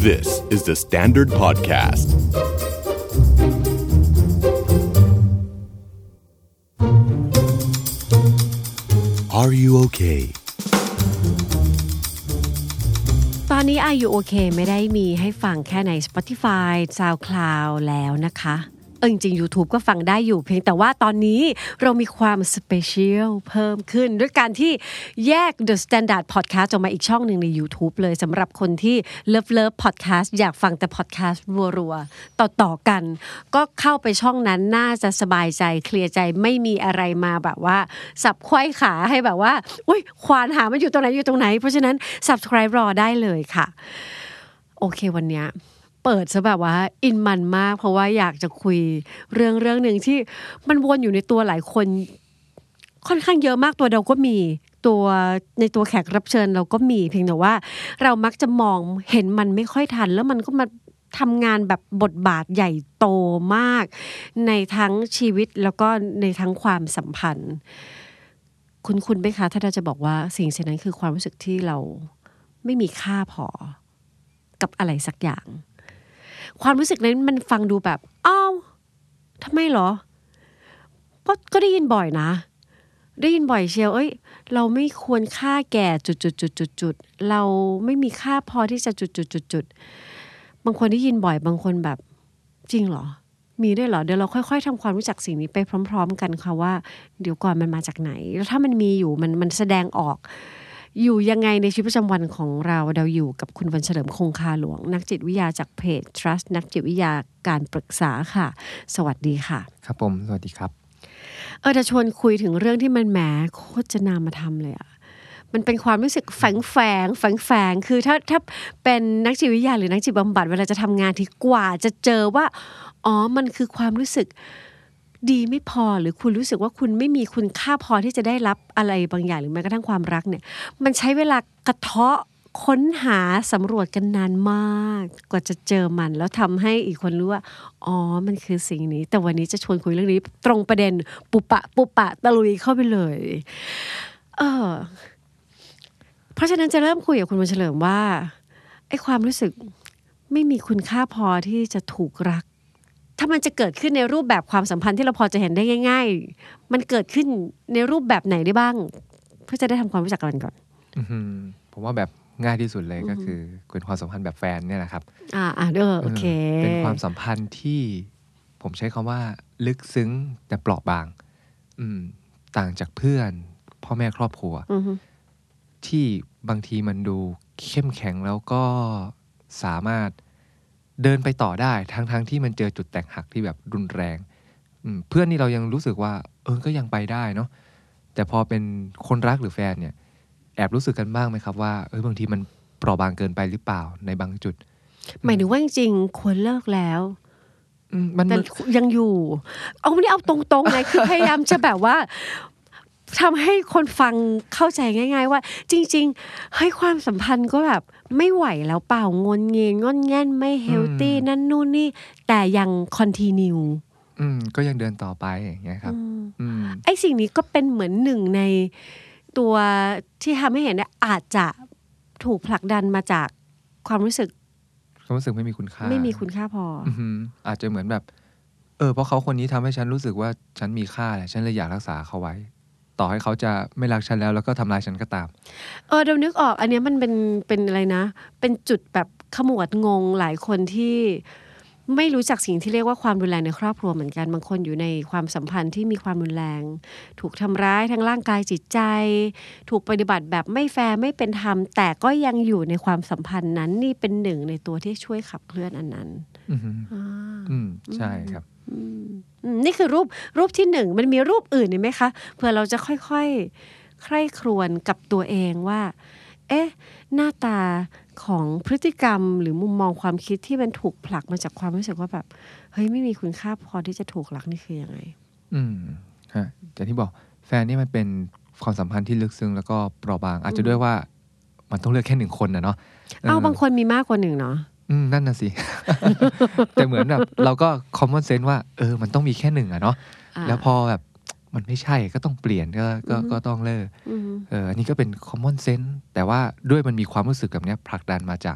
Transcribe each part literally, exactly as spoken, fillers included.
This is the Standard Podcast. Are you okay? ตอนนี้ Are You Okay ไม่ได้มีให้ฟังแค่ใน Spotify, SoundCloud แล้วนะคะเออจริงๆ YouTube ก็ฟังได้อยู่เพียงแต่ว่าตอนนี้เรามีความสเปเชียลเพิ่มขึ้นด้วยการที่แยก The Standard Podcast ออกมาอีกช่องหนึ่งใน YouTube เลยสำหรับคนที่ Love Love Podcast อยากฟังแต่ Podcast รัวๆต่อๆกันก็เข้าไปช่องนั้นน่าจะสบายใจเคลียร์ใจไม่มีอะไรมาแบบว่าสับไขว้ขาให้แบบว่าอุ๊ยควานหามันอยู่ตรงไหนอยู่ตรงไหนเพราะฉะนั้น Subscribe รอได้เลยค่ะโอเควันเนี้ยเปิดซะแบบว่าอินมันมากเพราะว่าอยากจะคุยเรื่องเรื่องนึงที่มันวนอยู่ในตัวหลายคนค่อนข้างเยอะมากตัวเราก็มีตัวในตัวแขกรับเชิญเราก็มีเพียงแต่ว่าเรามักจะมองเห็นมันไม่ค่อยทันแล้วมันก็มาทำงานแบบบทบาทใหญ่โตมากในทั้งชีวิตแล้วก็ในทั้งความสัมพันธ์คุณคุณไหมคะถ้าเราจะบอกว่าสิ่งเช่นนั้นคือความรู้สึกที่เราไม่มีค่าพอกับอะไรสักอย่างความรู้สึกนั้นมันฟังดูแบบอ้าวทำไมเหรอก็ก็ได้ยินบ่อยนะได้ยินบ่อยเชียวเอ้ยเราไม่ควรค่าแก่จุดๆๆๆเราไม่มีค่าพอที่จะจุดๆๆๆบางคนได้ยินบ่อยบางคนแบบจริงเหรอมีด้วยเหรอเดี๋ยวเราค่อยๆทำความรู้จักสิ่งนี้ไปพร้อมๆกันค่ะว่าเดี๋ยวก่อนมันมาจากไหนแล้วถ้ามันมีอยู่มันมันแสดงออกอยู่ยังไงในชีวิตประจำวันของเราเราอยู่กับคุณวันเฉลิมคงคาหลวงนักจิตวิทยาจากเพจ Trust นักจิตวิทยาการปรึกษาค่ะสวัสดีค่ะครับผมสวัสดีครับเออจะชวนคุยถึงเรื่องที่มันแหมโคตรจะนามธรรมเลยอ่ะมันเป็นความรู้สึกแฝงแฝงแฝงแฝงคือถ้าถ้าเป็นนักจิตวิทยาหรือนักจิตบำบัดเวลาจะทำงานที่กว่าจะเจอว่าอ๋อมันคือความรู้สึกดีไม่พอหรือคุณรู้สึกว่าคุณไม่มีคุณค่าพอที่จะได้รับอะไรบางอย่างหรือแม้กระทั่งความรักเนี่ยมันใช้เวลากระเทาะค้นหาสำรวจกันนานมากกว่าจะเจอมันแล้วทำให้อีกคนรู้ว่าอ๋อมันคือสิ่งนี้แต่วันนี้จะชวนคุยเรื่องนี้ตรงประเด็นปุปะปุปะตะลุยเข้าไปเลยเออเพราะฉะนั้นจะเริ่มคุยกับคุณวันเฉลิมว่าไอ้ความรู้สึกไม่มีคุณค่าพอที่จะถูกรักถ้ามันจะเกิดขึ้นในรูปแบบความสัมพันธ์ที่เราพอจะเห็นได้ง่ายๆมันเกิดขึ้นในรูปแบบไหนได้บ้างเพื่อจะได้ทำความรู้จักกันก่อนผมว่าแบบง่ายที่สุดเลยก็คือเป็นความสัมพันธ์แบบแฟนเนี่ยนะครับอ่าอ่าเออโอเคเป็นความสัมพันธ์ที่ผมใช้คำว่าลึกซึ้งแต่เปราะบางอืมต่างจากเพื่อนพ่อแม่ครอบครัวที่บางทีมันดูเข้มแข็งแล้วก็สามารถเดินไปต่อได้ทั้งๆที่มันเจอจุดแตกหักที่แบบรุนแรงเพื่อนนี่เรายังรู้สึกว่าเออก็ยังไปได้เนาะแต่พอเป็นคนรักหรือแฟนเนี่ยแอบรู้สึกกันบ้างไหมครับว่าเออบางทีมันเปราะบางเกินไปหรือเปล่าในบางจุดหมายถึงว่าจริงๆควรเลิกแล้วมันแต่ยังอยู่เอาไม่ได้เอาตรงๆไงคือพยายามจะแบบว่าทำให้คนฟังเข้าใจง่ายๆว่าจริงๆเฮ้ยความสัมพันธ์ก็แบบไม่ไหวแล้วเปล่างนเงยงอนแง่นไม่เฮลตี้นั่นนู่นนี่แต่ยังคอนทินิวอืมก็ยังเดินต่อไปอย่างเงี้ยครับอืมไอ้สิ่งนี้ก็เป็นเหมือนหนึ่งในตัวที่ทำให้เห็นเนี่ยอาจจะถูกผลักดันมาจากความรู้สึกความรู้สึกไม่มีคุณค่าไม่มีคุณค่าพออืออาจจะเหมือนแบบเออเพราะเขาคนนี้ทำให้ฉันรู้สึกว่าฉันมีค่าแหละฉันเลยอยากรักษาเขาไว้ต่อให้เขาจะไม่รักฉันแล้วแล้วก็ทำลายฉันก็ตามเออเดี๋ยวนึกออกอันนี้มันเป็นเป็นอะไรนะเป็นจุดแบบขมวดงงหลายคนที่ไม่รู้จักสิ่งที่เรียกว่าความรุนแรงในครอบครัวเหมือนกันบางคนอยู่ในความสัมพันธ์ที่มีความรุนแรงถูกทำร้ายทั้งร่างกายจิตใจถูกปฏิบัติแบบไม่แฟร์ไม่เป็นธรรมแต่ก็ยังอยู่ในความสัมพันธ์นั้นนี่เป็นหนึ่งในตัวที่ช่วยขับเคลื่อนอันนั้นอืมใช่ครับนี่คือรูปรูปที่หนึ่งมันมีรูปอื่นไหมคะเพื่อเราจะค่อยๆใคร่ครวญกับตัวเองว่าเอ๊ะหน้าตาของพฤติกรรมหรือมุมมองความคิดที่มันถูกผลักมาจากความรู้สึกว่าแบบเฮ้ยไม่มีคุณค่าพอที่จะถูกรักนี่คือยังไงอืมฮะแต่ที่บอกแฟนนี่มันเป็นความสัมพันธ์ที่ลึกซึ้งแล้วก็เปราะบางอาจจะด้วยว่ามันต้องเลือกแค่หนึ่งคนนะเนาะเอ้าบางคนมีมากกว่าหนึ่งเนาะอืมนั่นน่ะสิ แต่เหมือนแบบเราก็ common sense ว่าเออมันต้องมีแค่หนึ่งอะเนาะแล้วพอแบบมันไม่ใช่ก็ต้องเปลี่ยนก็ก็ก็ต้องเลิกเอออันนี้ก็เป็น common sense แต่ว่าด้วยมันมีความรู้สึกแบบนี้ผลักดันมาจาก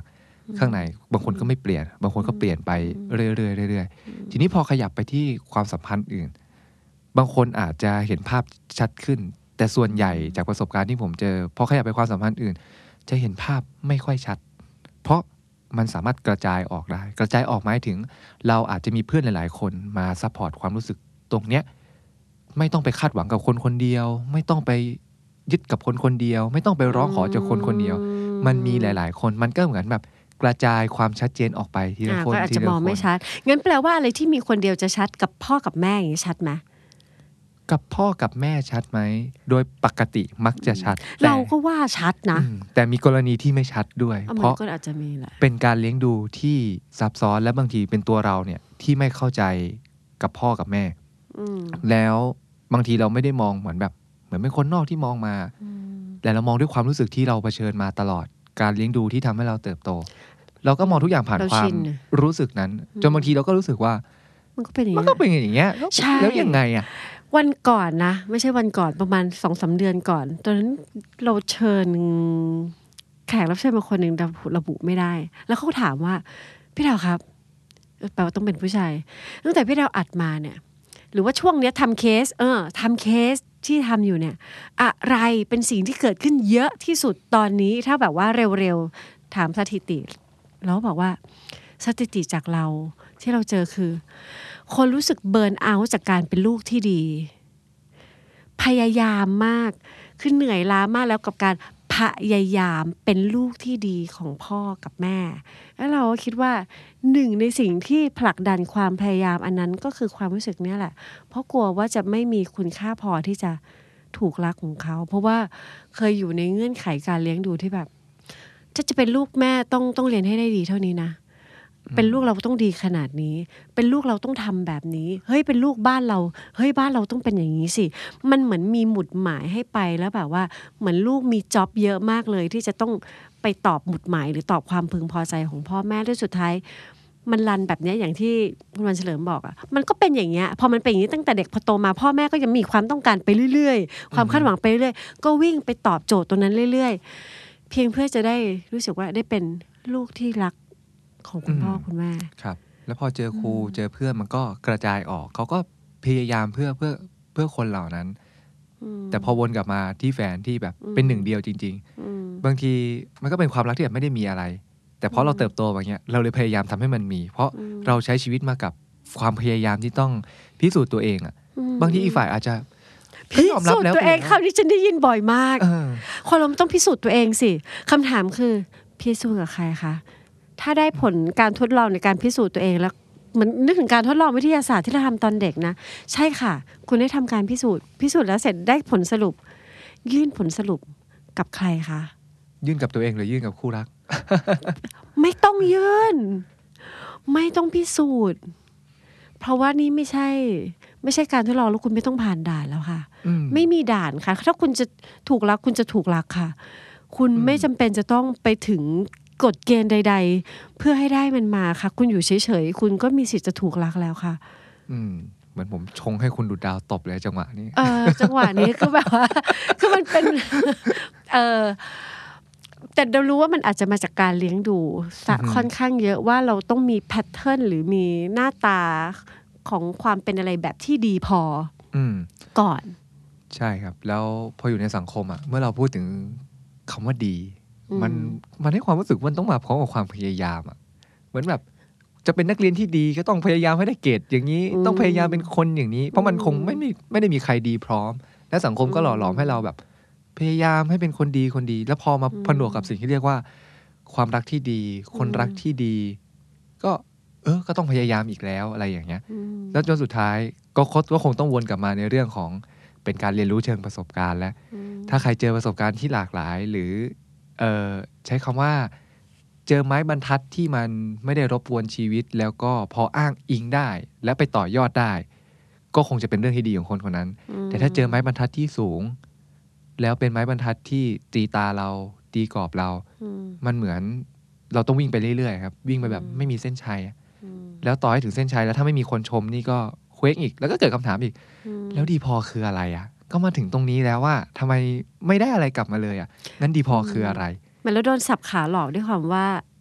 ข้างในบางคนก็ไม่เปลี่ยนบางคนก็เปลี่ยนไปเรื่อยๆเรื่อยๆทีนี้พอขยับไปที่ความสัมพันธ์อื่นบางคนอาจจะเห็นภาพชัดขึ้นแต่ส่วนใหญ่จากประสบการณ์ที่ผมเจอพอขยับไปความสัมพันธ์อื่นจะเห็นภาพไม่ค่อยชัดเพราะมันสามารถกระจายออกได้กระจายออกหมายถึงเราอาจจะมีเพื่อนหลายๆคนมาซัพพอร์ตความรู้สึกตรงเนี้ยไม่ต้องไปคาดหวังกับคนคนเดียวไม่ต้องไปยึดกับคนคนเดียวไม่ต้องไปร้องขอจากคนคนเดียวมันมีหลายๆคนมันก็เหมือนแบบกระจายความชัดเจนออกไปทีละคนก็อาจจะมองไม่ชัดงั้นแปลว่าอะไรที่มีคนเดียวจะชัดกับพ่อกับแม่อย่างนี้ชัดไหมกับพ่อกับแม่ชัดไหมโดยปกติมักจะชัดเราก็ว่าชัดนะแต่มีกรณีที่ไม่ชัดด้วยเพราะอาจจะมีแหละเป็นการเลี้ยงดูที่ซับซ้อนและบางทีเป็นตัวเราเนี่ยที่ไม่เข้าใจกับพ่อกับแม่แล้วบางทีเราไม่ได้มองเหมือนแบบเหมือนเป็นคนนอกที่มองมาแต่เรามองด้วยความรู้สึกที่เราเผชิญมาตลอดการเลี้ยงดูที่ทำให้เราเติบโตเราก็มองทุกอย่างผ่านความรู้สึกนั้นจนบางทีเราก็รู้สึกว่ามันก็เป็นอย่างนี้มันก็เป็นอย่างเงี้ยแล้วยังไงอ่ะวันก่อนนะไม่ใช่วันก่อนประมาณ สองสาม เดือนก่อนตอนนั้นเราเชิญแขกรับเชิญมาคนนึงระบุไม่ได้แล้วเขาถามว่าพี่ดาวครับแปลว่าต้องเป็นผู้ชายตั้งแต่พี่ดาวอัดมาเนี่ยหรือว่าช่วงเนี้ยทำเคสเออทำเคสที่ทำอยู่เนี่ยอะไรเป็นสิ่งที่เกิดขึ้นเยอะที่สุดตอนนี้ถ้าแบบว่าเร็วๆถามสถิติแล้วบอกว่าสถิติจากเราที่เราเจอคือคนรู้สึกเบิร์นเอาท์จากการเป็นลูกที่ดีพยายามมากคือเหนื่อยล้ามากแล้วกับการพยายามเป็นลูกที่ดีของพ่อกับแม่แล้วเราก็คิดว่าหนึ่งในสิ่งที่ผลักดันความพยายามอันนั้นก็คือความรู้สึกนี้แหละเพราะกลัวว่าจะไม่มีคุณค่าพอที่จะถูกรักของเขาเพราะว่าเคยอยู่ในเงื่อนไขการเลี้ยงดูที่แบบถ้าจะเป็นลูกแม่ต้องต้องเรียนให้ได้ดีเท่านี้นะเป็นลูกเราต้องดีขนาดนี้เป็นลูกเราต้องทำแบบนี้เฮ้ยเป็นลูกบ้านเราเฮ้ยบ้านเราต้องเป็นอย่างนี้สิมันเหมือนมีหมุดหมายให้ไปแล้วแบบว่าเหมือนลูกมีจ็อบเยอะมากเลยที่จะต้องไปตอบหมุดหมายหรือตอบความพึงพอใจของพ่อแม่ด้วยสุดท้ายมันรันแบบนี้อย่างที่คุณวันเฉลิมบอกอ่ะมันก็เป็นอย่างเงี้ยพอมันเป็นอย่างนี้ตั้งแต่เด็กพอโตมาพ่อแม่ก็ยังมีความต้องการไปเรื่อยๆความคาดหวังไปเรื่อยๆก็วิ่งไปตอบโจทย์ตรงนั้นเรื่อยๆเพียงเพื่อจะได้รู้สึกว่าได้เป็นลูกที่รักของคุณพ่อคุณแม่ครับแล้วพอเจอครูเจอเพื่อนมันก็กระจายออกเขาก็พยายามเพื่อเพื่อเพื่อคนเหล่านั้นแต่พอวนกลับมาที่แฟนที่แบบเป็นหนึ่งเดียวจริงๆบางทีมันก็เป็นความรักที่แบบไม่ได้มีอะไรแต่เพราะเราเติบโตแบบนี้เราเลยพยายามทำให้มันมีเพราะเราใช้ชีวิตมากับความพยายามที่ต้องพิสูจน์ตัวเองอ่ะบางทีอีกฝ่ายอาจจะพิสูจน์ตัวเองคำนี้ฉันได้ยินบ่อยมากคนเราต้องพิสูจน์ตัวเองสิคำถามคือพิสูจน์กับใครคะถ้าได้ผลการทดลองในการพิสูจน์ตัวเองแล้วมันนึกถึงการทดลองวิทยาศาสตร์ที่เราทำตอนเด็กนะใช่ค่ะคุณได้ทำการพิสูจน์พิสูจน์แล้วเสร็จได้ผลสรุปยื่นผลสรุปกับใครคะยื่นกับตัวเองหรือยื่นกับคู่รักไม่ต้องยื่นไม่ต้องพิสูจน์เพราะว่านี่ไม่ใช่ไม่ใช่การทดลองแล้วคุณไม่ต้องผ่านด่านแล้วค่ะไม่มีด่านค่ะถ้าคุณจะถูกรักคุณจะถูกรักค่ะคุณไม่จำเป็นจะต้องไปถึงกฎเกณฑ์ใดๆเพื่อให้ได้มันมาค่ะคุณอยู่เฉยๆคุณก็มีสิทธิ์จะถูกรักแล้วค่ะอืมเหมือนผมชงให้คุณดูดาวตบเลยจังหวะนี้เออจังหวะนี้คือแบบว่าคือมันเป็นเออแต่เรารู้ว่ามันอาจจะมาจากการเลี้ยงดูค่อนข้างเยอะว่าเราต้องมีแพทเทิร์นหรือมีหน้าตาของความเป็นอะไรแบบที่ดีพออืมก่อนใช่ครับแล้วพออยู่ในสังคมอ่ะเมื่อเราพูดถึงคำว่าดีมันมันให้ความรู้สึกมันต้องมาพร้อมกับความพยายามอ่ะเหมือนแบบจะเป็นนักเรียนที่ดีก็ต้องพยายามให้ได้เกรดอย่างนี้ต้องพยายามเป็นคนอย่างนี้เพราะมันคงไม่มีไม่ได้มีใครดีพร้อมและสังคมก็หล่อหลอมให้เราแบบพยายามให้เป็นคนดีคนดีแล้วพอมาผนวกกับสิ่งที่เรียกว่าความรักที่ดีคนรักที่ดีก็เออก็ต้องพยายามอีกแล้วอะไรอย่างเงี้ยแล้วจนสุดท้ายก็ก็คงต้องวนกลับมาในเรื่องของเป็นการเรียนรู้เชิงประสบการณ์และถ้าใครเจอประสบการณ์ที่หลากหลายหรือเอ่อใช้คำว่าเจอไม้บรรทัดที่มันไม่ได้รบกวนชีวิตแล้วก็พออ้างอิงได้และไปต่อยอดได้ก็คงจะเป็นเรื่องที่ดีของคนคนนั้นแต่ถ้าเจอไม้บรรทัดที่สูงแล้วเป็นไม้บรรทัดที่ตีตาเราตีกรอบเรามันเหมือนเราต้องวิ่งไปเรื่อยๆครับวิ่งไปแบบไม่มีเส้นชัยแล้วต่อให้ถึงเส้นชัยแล้วถ้าไม่มีคนชมนี่ก็เคว้งอีกแล้วก็เกิดคำถามอีกแล้วดีพอคืออะไรอ่ะก็มาถึงตรงนี้แล้วว่าทำไมไม่ได้อะไรกลับมาเลยอ่ะงั้นดีพอคืออะไรมันแล้วโดนสับขาหลอกด้วยความว่า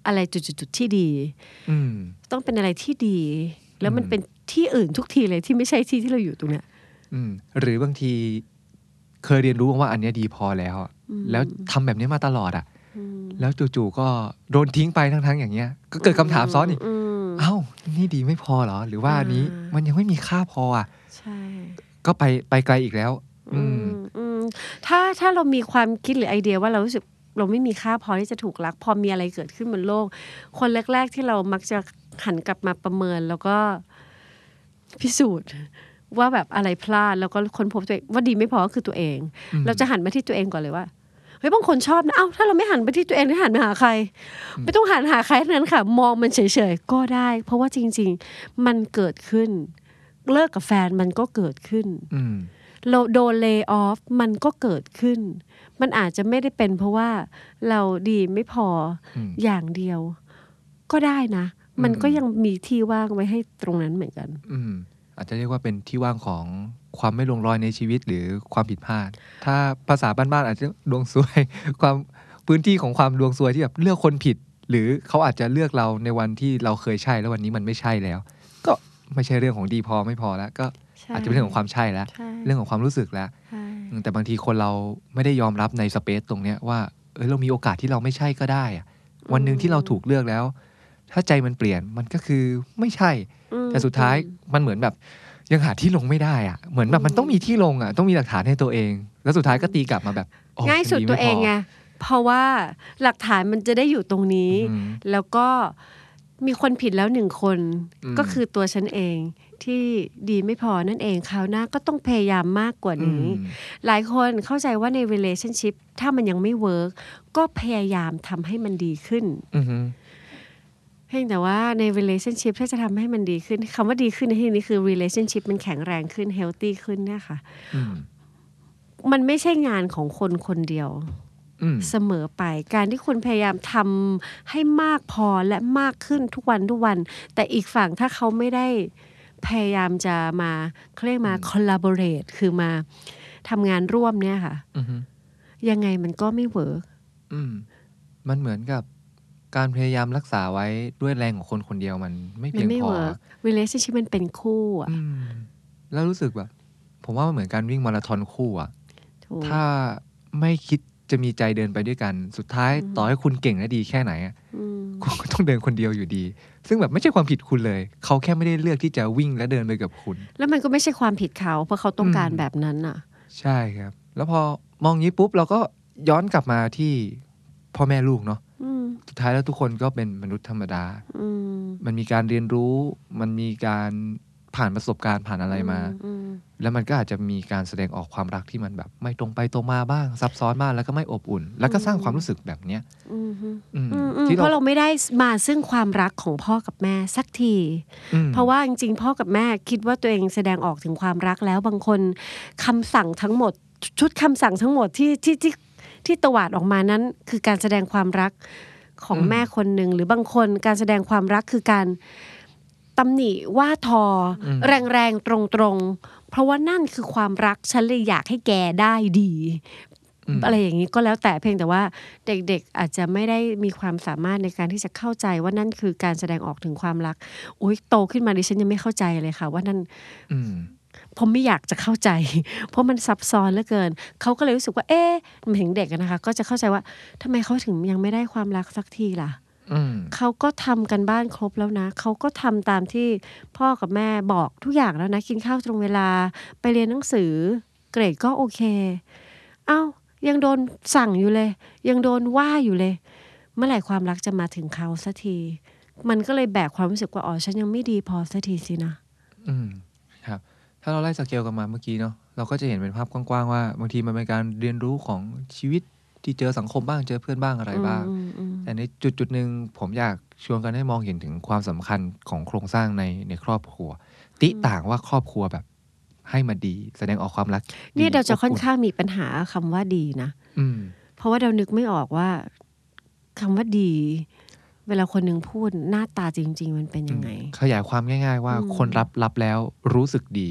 อะไรจุดๆที่ดีต้องเป็นอะไรที่ดีแล้วมันเป็นที่อื่นทุกทีเลยที่ไม่ใช่ที่ที่เราอยู่ตรงเนี้ยหรือบางทีเคยเรียนรู้ว่าอันนี้ดีพอแล้วแล้วทำแบบนี้มาตลอดอ่ะแล้วจู่ๆก็โดนทิ้งไปทั้งๆอย่างเงี้ยก็เกิดคำถามซ้อนอีกเอ้านี่ดีไม่พอเหรอหรือว่าอันนี้มันยังไม่มีค่าพออ่ะใช่ก็ไปไปไกลอีกแล้วถ้าถ้าเรามีความคิดหรือไอเดียว่าเรารู้สึกเราไม่มีค่าพอที่จะถูกรักพอมีอะไรเกิดขึ้นบนโลกคนแรกๆที่เรามักจะหันกลับมาประเมินแล้วก็พิสูจน์ว่าแบบอะไรพลาดแล้วก็ค้นพบตัวเองว่าดีไม่พอก็คือตัวเองเราจะหันมาที่ตัวเองก่อนเลยว่าเฮ้ยบางคนชอบนะเอ้าถ้าเราไม่หันไปที่ตัวเองไม่หันไปหาใครไม่ต้องหันหาใครทั้งนั้นค่ะมองมันเฉยๆก็ได้เพราะว่าจริงๆมันเกิดขึ้นเลิกกับแฟนมันก็เกิดขึ้นเราโดนเลย์ออฟมันก็เกิดขึ้นมันอาจจะไม่ได้เป็นเพราะว่าเราดีไม่พออย่างเดียวก็ได้นะมันก็ยังมีที่ว่างไว้ให้ตรงนั้นเหมือนกันอาจจะเรียกว่าเป็นที่ว่างของความไม่ลงรอยในชีวิตหรือความผิดพลาดถ้าภาษาบ้านๆอาจจะดวงซวยความพื้นที่ของความดวงซวยที่แบบเลือกคนผิดหรือเขาอาจจะเลือกเราในวันที่เราเคยใช่แล้ววันนี้มันไม่ใช่แล้วก็ไม่ใช่เรื่องของดีพอไม่พอแล้วก็อาจจะเป็นเรื่องของความใช่แล้วเรื่องของความรู้สึกแล้วแต่บางทีคนเราไม่ได้ยอมรับในสเปซตรงเนี้ยว่าเออเรามีโอกาสที่เราไม่ใช่ก็ได้อะวันนึงที่เราถูกเลือกแล้วถ้าใจมันเปลี่ยนมันก็คือไม่ใช่แต่สุดท้ายมันเหมือนแบบยังหาที่ลงไม่ได้อะเหมือนแบบมันต้องมีที่ลงอ่ะต้องมีหลักฐานให้ตัวเองแล้วสุดท้ายก็ตีกลับมาแบบง่ายสุดตัวเองไงเพราะว่าหลักฐานมันจะได้อยู่ตรงนี้แล้วก็มีคนผิดแล้วหนึ่งคนก็คือตัวฉันเองที่ดีไม่พอนั่นเองคราวหน้าก็ต้องพยายามมากกว่านี้หลายคนเข้าใจว่าใน relationship ถ้ามันยังไม่เวิร์กก็พยายามทำให้มันดีขึ้นเพียงแต่ว่าใน relationship ถ้าจะทำให้มันดีขึ้นคำว่าดีขึ้นในที่นี้คือ relationship มันแข็งแรงขึ้น healthy ขึ้นเนี่ยค่ะมันไม่ใช่งานของคนคนเดียวเสมอไปการที่คุณพยายามทำให้มากพอและมากขึ้นทุกวันทุกวันแต่อีกฝั่งถ้าเขาไม่ได้พยายามจะมาเขาเรียกมา collaborate คือมาทำงานร่วมเนี่ยค่ะยังไงมันก็ไม่เวิร์กมันเหมือนกับการพยายามรักษาไว้ด้วยแรงของคนคนเดียวมันไม่เพียงพอ relationship มันเป็นคู่อ่ะแล้วรู้สึกแบบผมว่ามันเหมือนการวิ่งมาราธอนคู่อ่ะถ้าไม่คิดจะมีใจเดินไปด้วยกันสุดท้ายต่อให้คุณเก่งและดีแค่ไหนอ่ะคุณก็ต้องเดินคนเดียวอยู่ดีซึ่งแบบไม่ใช่ความผิดคุณเลยเขาแค่ไม่ได้เลือกที่จะวิ่งและเดินไปกับคุณแล้วมันก็ไม่ใช่ความผิดเขาเพราะเขาต้องการแบบนั้นอ่ะใช่ครับแล้วพอมองงี้ปุ๊บเราก็ย้อนกลับมาที่พ่อแม่ลูกเนาะสุดท้ายแล้วทุกคนก็เป็นมนุษย์ธรรมดามันมีการเรียนรู้มันมีการผ่านประสบการณ์ผ่านอะไรมาแล้วมันก็อาจจะมีการแสดงออกความรักที่มันแบบไม่ตรงไปตรงมาบ้างซับซ้อนมากแล้วก็ไม่อบอุ่นแล้วก็สร้างความรู้สึกแบบเนี้ยเพราะเราไม่ได้มาซึ่งความรักของพ่อกับแม่สักทีเพราะว่าจริงๆพ่อกับแม่คิดว่าตัวเองแสดงออกถึงความรักแล้วบางคนคำสั่งทั้งหมดชุดคำสั่งทั้งหมดที่ที่ที่ที่ตวาดออกมานั้นคือการแสดงความรักของแม่คนหนึ่งหรือบางคนการแสดงความรักคือการตำหนิว่าทอแรงๆตรงๆเพราะว่านั่นคือความรักฉันเลยอยากให้แกได้ดีอะไรอย่างนี้ก็แล้วแต่เพียงแต่ว่าเด็กๆอาจจะไม่ได้มีความสามารถในการที่จะเข้าใจว่านั่นคือการแสดงออกถึงความรักอุ๊ยโตขึ้นมาดิฉันยังไม่เข้าใจเลยค่ะว่านั่นผมไม่อยากจะเข้าใจเพราะมันซับซ้อนเหลือเกินเขาก็เลยรู้สึกว่าเอ๊ะมันถึงเด็กนะคะก็จะเข้าใจว่าทำไมเขาถึงยังไม่ได้ความรักสักทีล่ะเขาก็ทำกันบ้านครบแล้วนะเขาก็ทำตามที่พ่อกับแม่บอกทุกอย่างแล้วนะกินข้าวตรงเวลาไปเรียนหนังสือเกรดก็โอเคเอ้ายังโดนสั่งอยู่เลยยังโดนว่าอยู่เลยเมื่อไหร่ความรักจะมาถึงเขาสักทีมันก็เลยแบกความรู้สึกว่าอ๋อฉันยังไม่ดีพอสักทีสินะอืมครับถ้าเราไล่สเกลกันมาเมื่อกี้เนาะเราก็จะเห็นเป็นภาพกว้างๆว่าบางทีมันเป็นการเรียนรู้ของชีวิตที่เจอสังคมบ้างเจอเพื่อนบ้างอะไรบ้างแต่ในจุดจุดหนึ่งผมอยากชวนกันให้มองเห็นถึงความสำคัญของโครงสร้างในในครอบครัวติต่างว่าครอบครัวแบบให้มาดีแสดงออกความรักนี่เราจะค่อนข้างมีปัญหาคำว่าดีนะเพราะว่าเรานึกไม่ออกว่าคำว่าดีเวลาคนหนึ่งพูดหน้าตาจริงๆมันเป็นยังไงขยายความง่ายๆว่าคนรับรับแล้วรู้สึกดี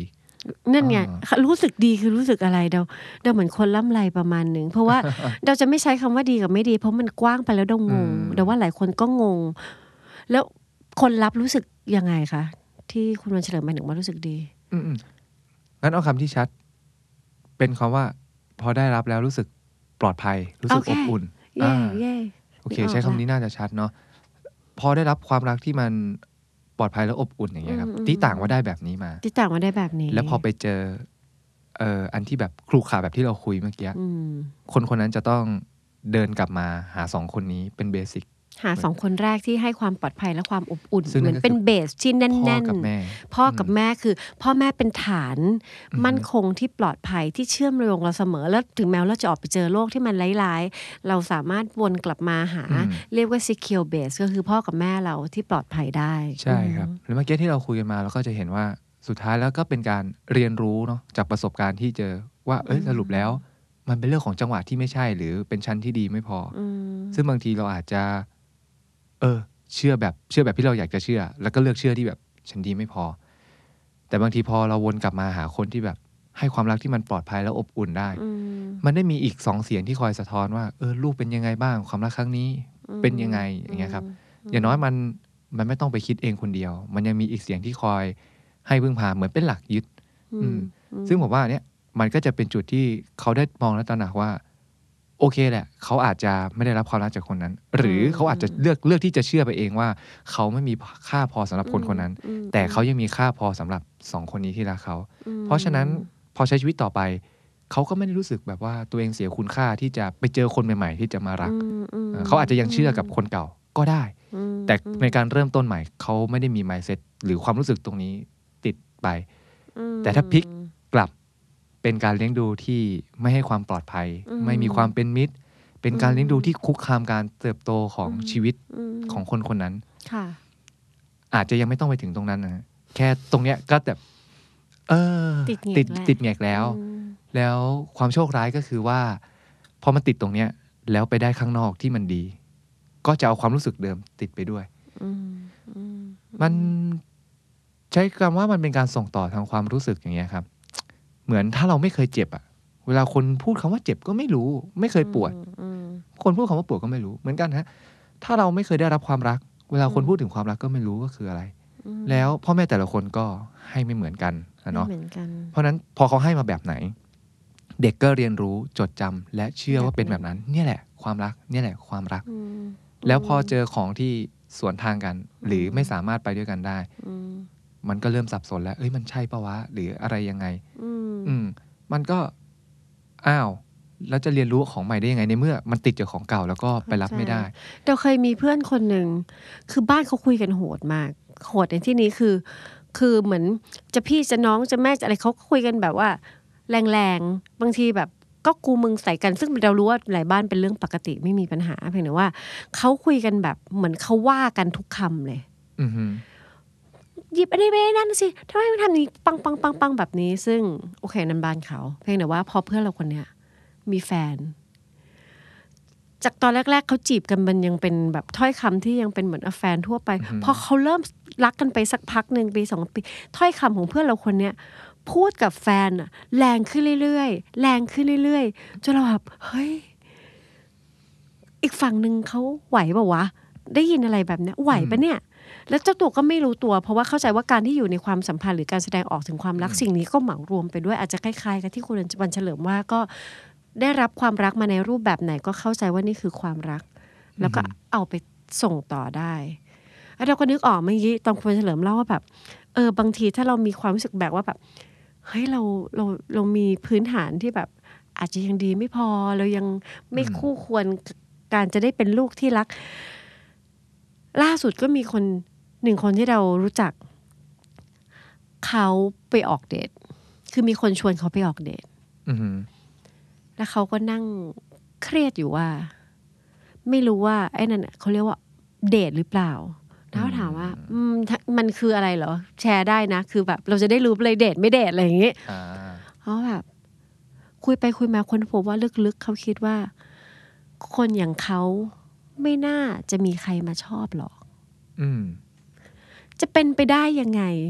นั่นไงรู้สึกดีคือรู้สึกอะไรเดาเดาเหมือนคนล่ำไรประมาณหนึ่งเพราะว่า เราจะไม่ใช้คำว่าดีกับไม่ดีเพราะมันกว้างไปแล้วเดางงเดาว่าหลายคนก็งงแล้วคนรับรู้สึกยังไงคะที่คุณวันเฉลิมหมายถึงว่ารู้สึกดีอืมงั้นเอาคำที่ชัดเป็นคำว่าพอได้รับแล้วรู้สึกปลอดภัยรู้สึกอบอุ่นอ่าโอเคใช้คำนี้น่าจะชัดเนาะพอได้รับความรักที่มันปลอดภัยและอบอุ่นอย่างเงี้ยครับที่ต่างว่าได้แบบนี้มาที่ต่างว่าได้แบบนี้แล้วพอไปเจอเอ่ออันที่แบบครุขระแบบที่เราคุยเมื่อกี้คนคนนั้นจะต้องเดินกลับมาหาสองคนนี้เป็นเบสิกหาสองคนแรกที่ให้ความปลอดภัยและความอบอุ่นเหมือนเป็นเบสที่แน่นๆพ่อกับแม่พ่อกับแม่คือพ่อแม่เป็นฐานมั่นคงที่ปลอดภัยที่เชื่อมโยงเราเสมอแล้วถึงแม้เราจะออกไปเจอโลกที่มันร้ายๆเราสามารถวนกลับมาหาเรียกว่า secure base ก็คือพ่อกับแม่เราที่ปลอดภัยได้ใช่ครับแล้วเมื่อกี้ที่เราคุยกันมาเราก็จะเห็นว่าสุดท้ายแล้วก็เป็นการเรียนรู้เนาะจากประสบการณ์ที่เจอว่าเอ้ยสรุปแล้วมันเป็นเรื่องของจังหวะที่ไม่ใช่หรือเป็นชั้นที่ดีไม่พอซึ่งบางทีเราอาจจะเออเชื่อแบบเชื่อแบบที่เราอยากจะเชื่อแล้วก็เลือกเชื่อที่แบบฉันดีไม่พอแต่บางทีพอเราวนกลับมาหาคนที่แบบให้ความรักที่มันปลอดภัยแล้วอบอุ่นได้มันได้มีอีกสองเสียงที่คอยสะท้อนว่าเออลูกเป็นยังไงบ้างความรักครั้งนี้เป็นยังไงอย่างเงี้ยครับอย่างน้อยมันมันไม่ต้องไปคิดเองคนเดียวมันยังมีอีกเสียงที่คอยให้พึ่งพาเหมือนเป็นหลักยึดซึ่งผมว่าเนี่ยมันก็จะเป็นจุดที่เขาได้มองและตระหนักว่าโอเคแหละเขาอาจจะไม่ได้รับความรักจากคนนั้นหรือเขาอาจจะเลือกเลือกที่จะเชื่อไปเองว่าเขาไม่มีค่าพอสำหรับคนคนนั้นแต่เขายังมีค่าพอสำหรับสองคนนี้ที่รักเขาเพราะฉะนั้นพอใช้ชีวิตต่อไปเขาก็ไม่ได้รู้สึกแบบว่าตัวเองเสียคุณค่าที่จะไปเจอคนใหม่ๆที่จะมารักเขาอาจจะยังเชื่อกับคนเก่าก็ได้แต่ในการเริ่มต้นใหม่เขาไม่ได้มี mindset หรือความรู้สึกตรงนี้ติดไปแต่ถ้าพลิกกลับเป็นการเลี้ยงดูที่ไม่ให้ความปลอดภัยไม่มีความเป็นมิตรเป็นการเลี้ยงดูที่คุกคามการเติบโตของชีวิตของคนคนนั้นอาจจะยังไม่ต้องไปถึงตรงนั้นนะแค่ตรงเนี้ยก็แบบเออติดติดแงกแล้วแล้วความโชคร้ายก็คือว่าพอมันติดตรงเนี้ยแล้วไปได้ข้างนอกที่มันดีก็จะเอาความรู้สึกเดิมติดไปด้วยมันใช้คำว่ามันเป็นการส่งต่อทางความรู้สึกอย่างเงี้ยครับเหมือนถ้าเราไม่เคยเจ็บอะเวลาคนพูดคำว่าเจ็บก็ไม่รู้ไม่เคยปวดคนพูดคำว่าปวดก็ไม่รู้เหมือนกันฮะถ้าเราไม่เคยได้รับความรักเวลาคนพูดถึงความรักก็ไม่รู้ว่าคืออะไรแล้วพ่อแม่แต่ละคนก็ให้ไม่เหมือนกันเนาะเพราะนั้นพอเขาให้มาแบบไหนเด็กก็เรียนรู้จดจำและเชื่อว่าเป็นแบบนั้นเนี่ยแหละความรักเนี่ยแหละความรักแล้วพอเจอของที่สวนทางกันหรือไม่สามารถไปด้วยกันได้มันก็เริ่มสับสนแล้วเอ้ยมันใช่ปะวะหรืออะไรยังไงอืมมันก็อ้าวแล้วจะเรียนรู้ของใหม่ได้ยังไงในเมื่อมันติดจากของเก่าแล้วก็ไปรับไม่ได้เราเคยมีเพื่อนคนหนึ่งคือบ้านเขาคุยกันโหดมากโหดในที่นี้คือคือเหมือนจะพี่จะน้องจะแม่จะอะไรเขาคุยกันแบบว่าแรงๆบางทีแบบก็กูมึงใส่กันซึ่งเรารู้ว่าหลายบ้านเป็นเรื่องปกติไม่มีปัญหาเพียงแต่ว่าเขาคุยกันแบบเหมือนเขาว่ากันทุกคำเลยหยิบอันนี้ไปนั่นสิทำไมมันทำนี้ปังปังปังปังแบบนี้ซึ่งโอเคนั่นบ้านเขาเพียงแต่ว่าพอเพื่อนเราคนเนี้ยมีแฟนจากตอนแรกๆเขาจีบกันมันยังเป็นแบบถ้อยคำที่ยังเป็นเหมือนแฟนทั่วไปพอเขาเริ่มรักกันไปสักพักหนึ่งปีสองปีถ้อยคำของเพื่อนเราคนเนี้ยพูดกับแฟนอะแรงขึ้นเรื่อยๆแรงขึ้นเรื่อยๆจนเราแบบเฮ้ยอีกฝั่งนึงเขาไหวเปล่าวะได้ยินอะไรแบบเนี้ยไหวปะเนี่ยแล้วเจ้าตัวก็ไม่รู้ตัวเพราะว่าเข้าใจว่าการที่อยู่ในความสัมพันธ์หรือการแสดงออกถึงความรักสิ่งนี้ก็เหมารวมไปด้วยอาจจะคล้ายๆกับที่คุณวันเฉลิมว่าก็ได้รับความรักมาในรูปแบบไหนก็เข้าใจว่านี่คือความรักแล้วก็เอาไปส่งต่อได้เราก็นึกออกเมื่อกี้ตอนคุณวันเฉลิมเล่าว่าแบบเออบางทีถ้าเรามีความรู้สึกแบบว่าแบบเฮ้ยเราเราเรามีพื้นฐานที่แบบอาจจะยังดีไม่พอเรายังไม่คู่ควรการจะได้เป็นลูกที่รักล่าสุดก็มีคนหนึ่งคนที่เรารู้จักเขาไปออกเดทคือมีคนชวนเขาไปออกเดทแล้วเขาก็นั่งเครียดอยู่ว่าไม่รู้ว่าไอ้นั่นเขาเรียกว่าเดทหรือเปล่าแล้วถามว่ามันคืออะไรเหรอแชร์ได้นะคือแบบเราจะได้รู้เลยเดทไม่เดทอะไรอย่างงี้เพราะแบบคุยไปคุยมาคนพบว่าลึกๆเขาคิดว่าคนอย่างเขาไม่น่าจะมีใครมาชอบหรอกจะเป็นไปได้ยังไง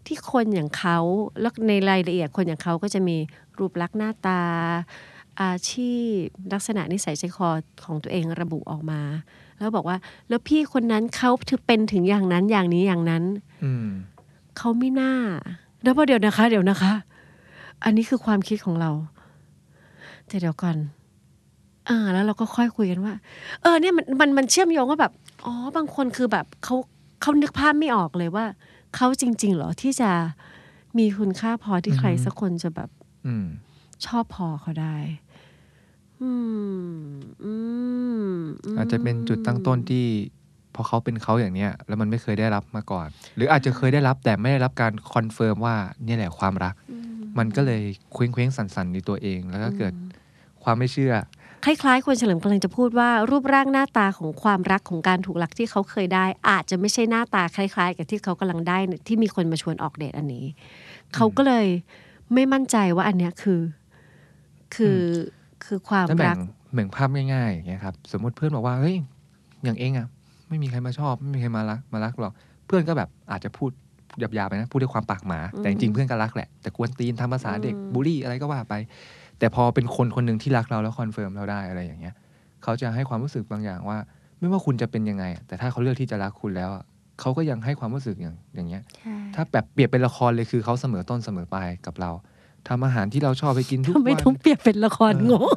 ที่คนอย่างเขาแล้วในรายละเอียดคนอย่างเขาก็จะมีรูปลักษณ์หน้าตาอาชีพลักษณะนิสัยใจคอของตัวเองระบุออกมาแล้วบอกว่าแล้วพี่คนนั้นเขาถือเป็นถึงอย่างนั้นอย่างนี้อย่างนั้นเขาไม่น่าแล้วพอเดี๋ยวนะคะเดี๋ยวนะคะอันนี้คือความคิดของเราแต่เดี๋ยวก่อนอ่าแล้วเราก็ค่อยคุยกันว่าเออเนี่ยมันมันมันเชื่อมโยงว่าแบบอ๋อบางคนคือแบบเขาเขานึกภาพไม่ออกเลยว่าเขาจริงๆเหรอที่จะมีคุณค่าพอที่ใครสักคนจะแบบชอบพอเขาได้อืมอืมอาจจะเป็นจุดตั้งต้นที่พอเขาเป็นเขาอย่างเนี้ยแล้วมันไม่เคยได้รับมาก่อนหรืออาจจะเคยได้รับแต่ไม่ได้รับการคอนเฟิร์มว่านี่แหละความรักมันก็เลยเคว้งเคว้งสั่นๆในตัวเองแล้วก็เกิดความไม่เชื่อคล้ายๆคนเฉลิมกำลังจะพูดว่ารูปร่างหน้าตาของความรักของการถูกรักที่เขาเคยได้อาจจะไม่ใช่หน้าตาคล้ายๆกับที่เขากำลังได้ที่มีคนมาชวนออกเดทอันนี้เขาก็เลยไม่มั่นใจว่าอันเนี้ยคือคือคือความรักเหมือนภาพง่ายๆอย่างเงี้ยครับสมมติเพื่อนบอกว่าเฮ้ยอย่างเองอ่ะไม่มีใครมาชอบไม่มีใครมารักมารักหรอกเพื่อนก็แบบอาจจะพูดหยาบๆไปนะพูดด้วยความปากหมาแต่จริงๆเพื่อนก็รักแหละแต่กวนตีนทำภาษาเด็กบูลลี่อะไรก็ว่าไปแต่พอเป็นคนคนหนึ่งที่รักเราแล้วคอนเฟิร์มเราได้อะไรอย่างเงี้ยเขาจะให้ความรู้สึกบางอย่างว่าไม่ว่าคุณจะเป็นยังไงแต่ถ้าเขาเลือกที่จะรักคุณแล้วเขาก็ยังให้ความรู้สึกอย่างอย่างเงี้ยถ้าแบบเปรียบเป็นละครเลยคือเขาเสมอต้นเสมอปลายกับเราทำอาหารที่เราชอบไปกินทุกวันไม่ต้องเปรียบเป็นละครงง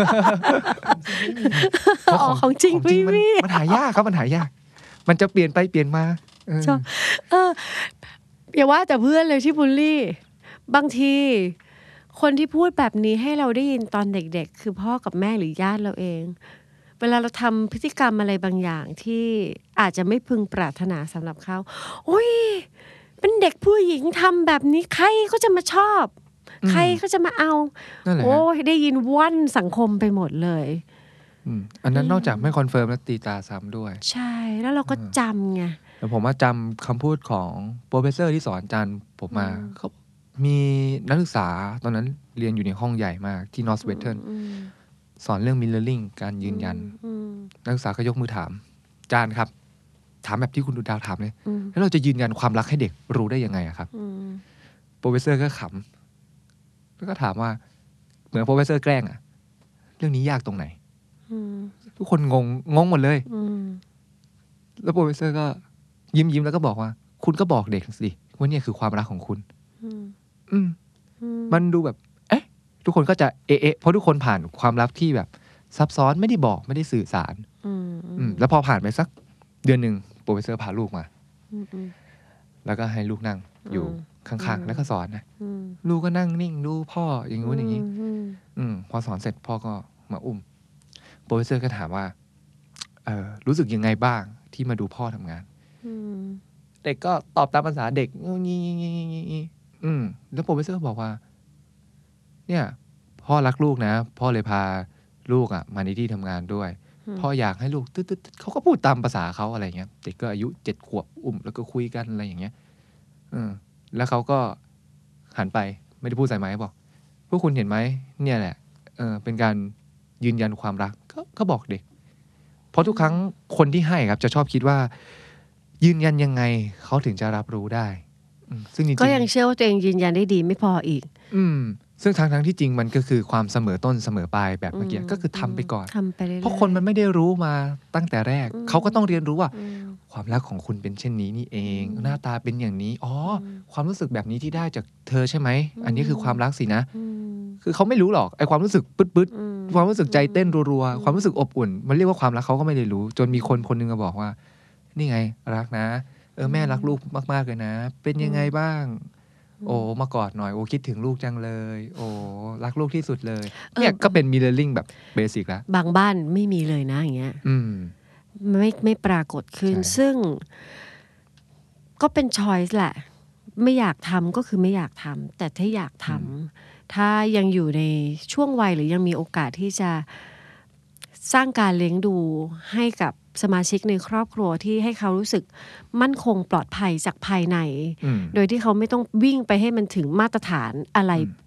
ของจริงไม่มีมันหายากครับมันหายากมันจะเปลี่ยนไปเปลี่ยนมาเอออย่าว่าแต่เพื่อนเลยที่บูลลี่บางทีคนที่พูดแบบนี้ให้เราได้ยินตอนเด็กๆคือพ่อกับแม่หรือญาติเราเองเวลาเราทำพฤติกรรมอะไรบางอย่างที่อาจจะไม่พึงปรารถนาสำหรับเขาโอ้ยเป็นเด็กผู้หญิงทำแบบนี้ใครก็จะมาชอบใครก็จะมาเอาโอ้ยได้ยินว่อนสังคมไปหมดเลยอันนั้นนอกจากไม่คอนเฟิร์มแล้วตีตาซ้ำด้วยใช่แล้วเราก็จำไงแต่ผมว่าจำคำพูดของโปรเฟสเซอร์ที่สอนอาจารย์ผมมาเขามีนักศึกษาตอนนั้นเรียนอยู่ในห้องใหญ่มากที่ Northwestern สอนเรื่อง mirroring การยืนยันนักศึกษาก็ยกมือถามอาจารย์ครับถามแบบที่คุณดูดาวถามเลยแล้วเราจะยืนยันความรักให้เด็กรู้ได้ยังไงอะครับโปรเฟสเซอร์ก็ขำแล้วก็ถามว่าเหมือนโปรเฟสเซอร์แกล้งอะเรื่องนี้ยากตรงไหนทุกคนงงงงหมดเลยแล้วโปรเฟสเซอร์ก็ยิ้มยิ้มแล้วก็บอกว่าคุณก็บอกเด็กสิว่านี่คือความรักของคุณอืมมันดูแบบเอ๊ะทุกคนก็จะเอะเอะเพราะทุกคนผ่านความลับที่แบบซับซ้อนไม่ได้บอกไม่ได้สื่อสารอืมแล้วพอผ่านไปสักเดือนหนึ่งโปรเฟสเซอร์พาลูกมาแล้วก็ให้ลูกนั่งอยู่ข้างๆแล้วก็สอนนะลูกก็นั่งนิ่งดูพ่ออย่างงู้นอย่างนี้อืมพอสอนเสร็จพ่อก็มาอุ้มโปรเฟสเซอร์ก็ถามว่าเออรู้สึกยังไงบ้างที่มาดูพ่อทำงานเด็กก็ตอบตามภาษาเด็กงี้งี้งี้งี้อืมแล้วโปรเฟสเซอร์บอกว่าเนี่ยพ่อรักลูกนะพ่อเลยพาลูกอ่ะมาในที่ทำงานด้วยพ่ออยากให้ลูกตึ๊ดๆเขาก็พูดตามภาษาเขาอะไรเงี้ยเด็กก็อายุเจ็ดขวบอุ้มแล้วก็คุยกันอะไรอย่างเงี้ยอืมแล้วเขาก็หันไปไม่ได้พูดใส่ไมค์บอกพวกคุณเห็นไหมเนี่ยแหละเออเป็นการยืนยันความรักก็ก็บอกเด็กเพราะทุกครั้งคนที่ให้ครับจะชอบคิดว่ายืนยันยังไงเขาถึงจะรับรู้ได้ซึ่งจริงๆก็ยังเชื่อว่าตัวเองยืนยันได้ดีไม่พออีกอืมซึ่งทางทั้งที่จริงมันก็คือความเสมอต้นเสมอปลายแบบเมื่อกี้ก็คือทำไปก่อนทำไปเรื่อยๆเพราะคนมันไม่ได้รู้มาตั้งแต่แรกเขาก็ต้องเรียนรู้ว่าความรักของคุณเป็นเช่นนี้นี่เองหน้าตาเป็นอย่างนี้อ๋อความรู้สึกแบบนี้ที่ได้จากเธอใช่ไหมอันนี้คือความรักสินะคือเขาไม่รู้หรอกไอ้ความรู้สึกปึ๊ดๆความรู้สึกใจเต้นรัวๆความรู้สึกอบอุ่นมันเรียกว่าความรักเขาก็ไม่ได้รู้จนมีคนคนนึงมาบอกว่านี่ไงรักนะเออแม่รักลูกมากๆเลยนะเป็นยังไงบ้างโอ้มากอดหน่อยโอ้คิดถึงลูกจังเลยโอ้รักลูกที่สุดเลยเนี่ยก็เป็นมิเรอร์ลิ่งแบบเบสิกแล้วบางบ้านไม่มีเลยนะอย่างเงี้ยอืมไม่ไม่ปรากฏขึ้นซึ่งก็เป็นช้อยส์แหละไม่อยากทำก็คือไม่อยากทำแต่ถ้าอยากทำถ้ายังอยู่ในช่วงวัยหรือยังมีโอกาสที่จะสร้างการเลี้ยงดูให้กับสมาชิกในครอบครัวที่ให้เขารู้สึกมั่นคงปลอดภัยจากภายในโดยที่เขาไม่ต้องวิ่งไปให้มันถึงมาตรฐานอะไร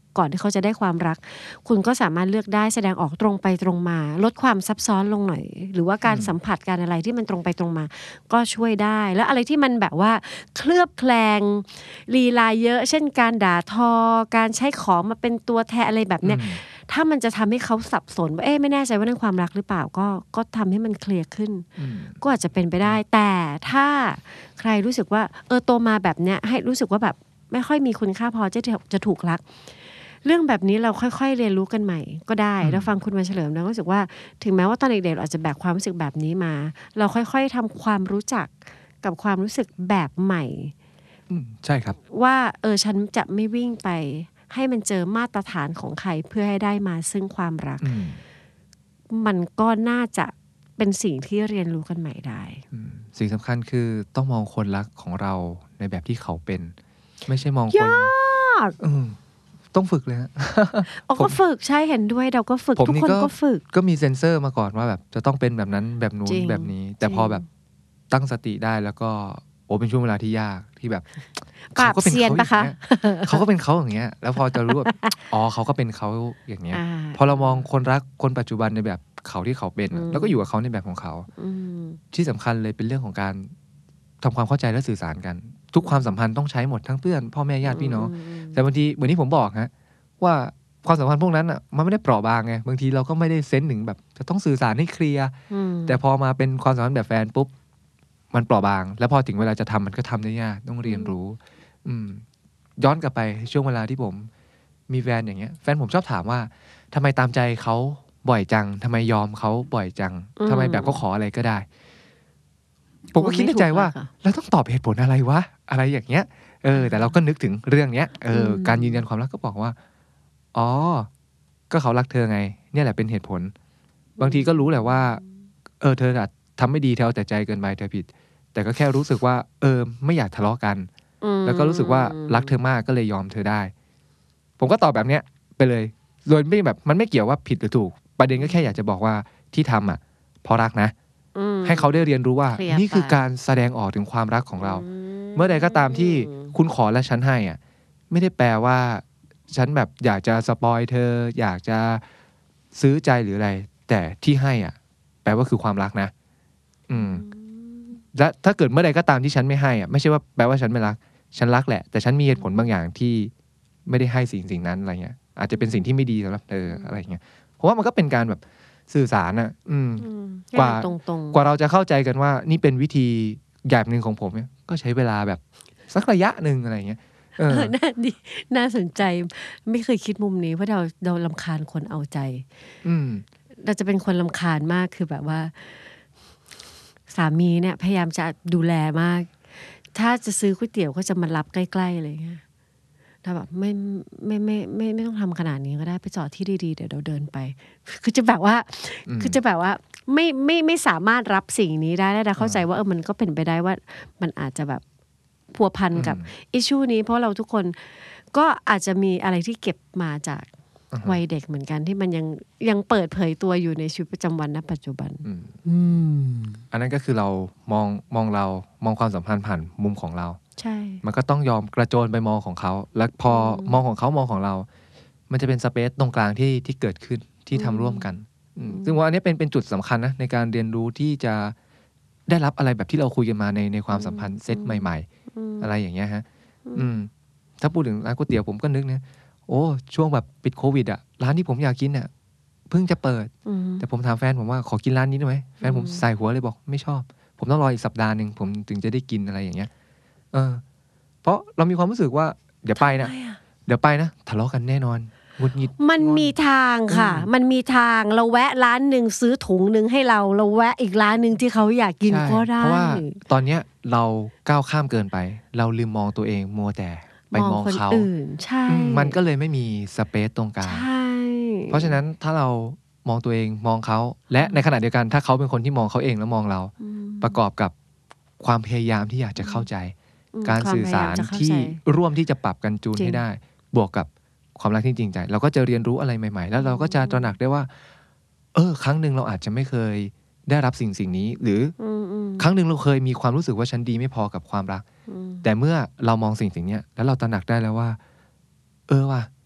ก่อนที่เขาจะได้ความรักคุณก็สามารถเลือกได้แสดงออกตรงไปตรงมาลดความซับซ้อนลงหน่อยหรือว่าการสัมผัสการอะไรที่มันตรงไปตรงมาก็ช่วยได้แล้วอะไรที่มันแบบว่าเคลือบแคลงลีลาเยอะเช่นการด่าทอการใช้ของมาเป็นตัวแทนอะไรแบบเนี้ยถ้ามันจะทำให้เขาสับสนว่าเอ๊ะไม่แน่ใจว่านั่นความรักหรือเปล่าก็ก็ทำให้มันเคลียร์ขึ้นก็อาจจะเป็นไปได้แต่ถ้าใครรู้สึกว่าเออโตมาแบบเนี้ยให้รู้สึกว่าแบบไม่ค่อยมีคุณค่าพอจะจะถูกรักเรื่องแบบนี้เราค่อยๆเรียนรู้กันใหม่ก็ได้แล้วฟังคุณวันเฉลิมแล้วรู้สึกว่าถึงแม้ว่าตอนเด็กๆเราอาจจะแบกความรู้สึกแบบนี้มาเราค่อยๆทำความรู้จักกับความรู้สึกแบบใหม่ใช่ครับว่าเออฉันจะไม่วิ่งไปให้มันเจอมาตรฐานของใครเพื่อให้ได้มาซึ่งความรักมันก็น่าจะเป็นสิ่งที่เรียนรู้กันใหม่ได้สิ่งสำคัญคือต้องมองคนรักของเราในแบบที่เขาเป็นไม่ใช่มองคนยากต้องฝึกเลยฮะอ๋อก็ฝึกใช่เห็นด้วยเราก็ฝึกทุกคนก็ฝึกก็มีเซ็นเซอร์มาก่อนว่าแบบจะต้องเป็นแบบนั้นแบบนู้นแบบนี้แต่พอแบบตั้งสติได้แล้วก็โอ้เป็นช่วงเวลาที่ยากที่แบบเขาก็เป็นเขาอย่างเงี้ยเขาก็เป็นเขาอย่างเงี้ยแล้วพอจะรู้แบบอ๋อเขาก็เป็นเขาอย่างเงี้ยพอเรามองคนรักคนปัจจุบันในแบบเขาที่เขาเป็นแล้วก็อยู่กับเขาในแบบของเขาที่สำคัญเลยเป็นเรื่องของการทำความเข้าใจและสื่อสารกันทุกความสัมพันธ์ต้องใช้หมดทั้งเพื่อนพ่อแม่ญาติพี่น้องแต่บางทีเหมือนที่ผมบอกฮะว่าความสัมพันธ์พวกนั้นอ่ะมันไม่ได้เปราะบางไงบางทีเราก็ไม่ได้เซนส์ถึงแบบจะต้องสื่อสารให้เคลียร์แต่พอมาเป็นความสัมพันธ์แบบแฟนปุ๊บมันเปราะบางแล้วพอถึงเวลาจะทำมันก็ทำได้ยากต้องเรียนรู้อืมย้อนกลับไปช่วงเวลาที่ผมมีแฟนอย่างเงี้ยแฟนผมชอบถามว่าทำไมตามใจเขาบ่อยจังทำไมยอมเขาบ่อยจังทำไมแบบเขาขออะไรก็ได้ผมก็คิดในใจว่าแล้วต้องตอบเหตุผลอะไรวะอะไรอย่างเงี้ยเออแต่เราก็นึกถึงเรื่องเนี้ยเออการยืนยันความรักก็บอกว่าอ๋อก็เขารักเธอไงเนี่ยแหละเป็นเหตุผลบางทีก็รู้แหละว่าเออเธออาจทำไม่ดีเธอเอาแต่ใจเกินไปเธอผิดแต่ก็แค่รู้สึกว่าเออไม่อยากทะเลาะกันแล้วก็รู้สึกว่ารักเธอมากก็เลยยอมเธอได้ผมก็ตอบแบบเนี้ยไปเลยโดยไม่แบบมันไม่เกี่ยวว่าผิดหรือถูกประเด็นก็แค่อยากจะบอกว่าที่ทำอ่ะเพราะรักนะให้เขาได้เรียนรู้ว่านี่คือการแสดงออกถึงความรักของเราเมื่อใดก็ตามที่คุณขอและฉันให้อ่ะไม่ได้แปลว่าฉันแบบอยากจะสปอยเธออยากจะซื้อใจหรืออะไรแต่ที่ให้อ่ะแปลว่าคือความรักนะอืมและถ้าเกิดเมื่อใดก็ตามที่ฉันไม่ให้อ่ะไม่ใช่ว่าแปลว่าฉันไม่รักฉันรักแหละแต่ฉันมีเหตุผลบางอย่างที่ไม่ได้ให้สิ่งสิ่งนั้นอะไรเงี้ยอาจจะเป็นสิ่งที่ไม่ดีสำหรับเธออะไรเงี้ยเพราะว่ามันก็เป็นการแบบสื่อสารอ่ะอืมกว่ากว่าเราจะเข้าใจกันว่านี่เป็นวิธีอย่างหนึ่งของผมเนี่ยก็ใช้เวลาแบบสักระยะหนึ่งอะไรเงี้ยเออน่าดีน่าสนใจไม่เคยคิดมุมนี้เพราะเราเรารำคาญคนเอาใจอืมเราจะเป็นคนรำคาญมากคือแบบว่าสามีเนี่ยพยายามจะดูแลมากถ้าจะซื้อก๋วยเตี๋ยวก็จะมารับใกล้ๆอะไรเงี้ยถ้าแบบไม่ไม่ไม่ไม่ไม่ต้องทำขนาดนี้ก็ได้ไปจอดที่ดีๆเดี๋ยวเราเดินไปคือจะแบบว่าคือจะแบบว่าไม่ไม่ไม่สามารถรับสิ่งนี้ได้แล้วเข้าใจว่าเออมันก็เป็นไปได้ว่ามันอาจจะแบบพัวพันกับอิชชูนี้เพราะเราทุกคนก็อาจจะมีอะไรที่เก็บมาจากวัยเด็กเหมือนกันที่มันยังยังเปิดเผยตัวอยู่ในชีวิตประจำวันณปัจจุบันอันนั้นก็คือเรามองมองเรามองความสัมพันธ์ผ่านมุมของเราใช่มันก็ต้องยอมกระโจนไปมองของเขาแล้วพอมองของเขามองของเรามันจะเป็นสเปซตรงกลางที่ที่เกิดขึ้นที่ทำร่วมกันซึ่งว่าอันนี้เป็นเป็นจุดสำคัญนะในการเรียนรู้ที่จะได้รับอะไรแบบที่เราคุยกันมาในในความสัมพันธ์เซตใหม่ๆอะไรอย่างเงี้ยฮะอืมถ้าพูดถึงร้านก๋วยเตี๋ยวผมก็นึกนะโอ้ช่วงแบบปิดโควิดอ่ะร้านที่ผมอยากกินอ่ะเพิ่งจะเปิดแต่ผมถามแฟนผมว่าขอกินร้านนี้ได้ไหมแฟนผมใส่หัวเลยบอกไม่ชอบผมต้องรออีกสัปดาห์นึงผมถึงจะได้กินอะไรอย่างเงี้ยเออเพราะเรามีความรู้สึกว่าเดี๋ยวไปนะเดี๋ยวไปนะทะเลาะกันแน่นอนหงุดหงิดมันมีทางค่ะมันมีทางเราแวะร้านนึงซื้อถุงนึงให้เราเราแวะอีกร้านนึงที่เขาอยากกินก็ได้เพราะว่าตอนเนี้ยเราก้าวข้ามเกินไปเราลืมมองตัวเองมัวแต่ไปมองเขาใช่มันก็เลยไม่มีสเปซตรงกลางเพราะฉะนั้นถ้าเรามองตัวเองมองเขาและในขณะเดียวกันถ้าเขาเป็นคนที่มองเขาเองแล้วมองเราประกอบกับความพยายามที่อยากจะเข้าใจการสื่อสารที่ร่วมที่จะปรับกันจูนให้ได้บวกกับความรักที่จริงใจเราก็จะเรียนรู้อะไรใหม่ๆแล้วเราก็จะตระหนักได้ว่าเออครั้งหนึ่งเราอาจจะไม่เคยได้รับสิ่งสิ่งนี้หรือครั้งหนึ่งเราเคยมีความรู้สึกว่าฉันดีไม่พอกับความรักแต่เมื่อเรามองสิ่งสิ่งนี้แล้วเราตระหนักได้แล้วว่าเออว่ะ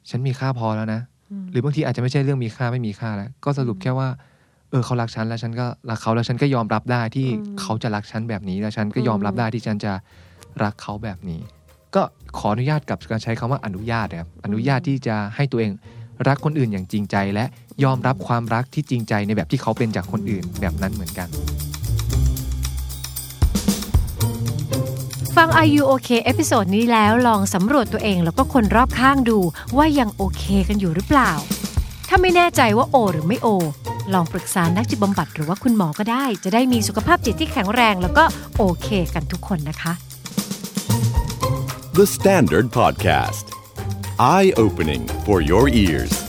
ฉันมีค่าพอแล้วนะหรือบางทีอาจจะไม่ใช่เรื่องมีค่าไม่มีค่าแล้วก็สรุปแค่ว่าเออเขารักฉันแล้วฉันก็รักเขาแล้วฉันก็ยอมรับได้ที่เขาจะรักฉันแบบนี้แล้วฉันก็ยอมรับได้ที่ฉันจะรักเขาแบบนี้ก็ขออนุญาตกับการใช้คำว่าอนุญาตนะครับอนุญาตที่จะให้ตัวเองรักคนอื่นอย่างจริงใจและยอมรับความรักที่จริงใจในแบบที่เขาเป็นจากคนอื่นแบบนั้นเหมือนกันฟัง Are You OK เอพิโซดนี้แล้วลองสำรวจตัวเองแล้วก็คนรอบข้างดูว่ายังโอเคกันอยู่หรือเปล่าถ้าไม่แน่ใจว่าโอหรือไม่โอลองปรึกษานักจิตบำบัดหรือว่าคุณหมอก็ได้จะได้มีสุขภาพจิตที่แข็งแรงแล้วก็โอเคกันทุกคนนะคะ The Standard Podcast Eye Opening for Your Ears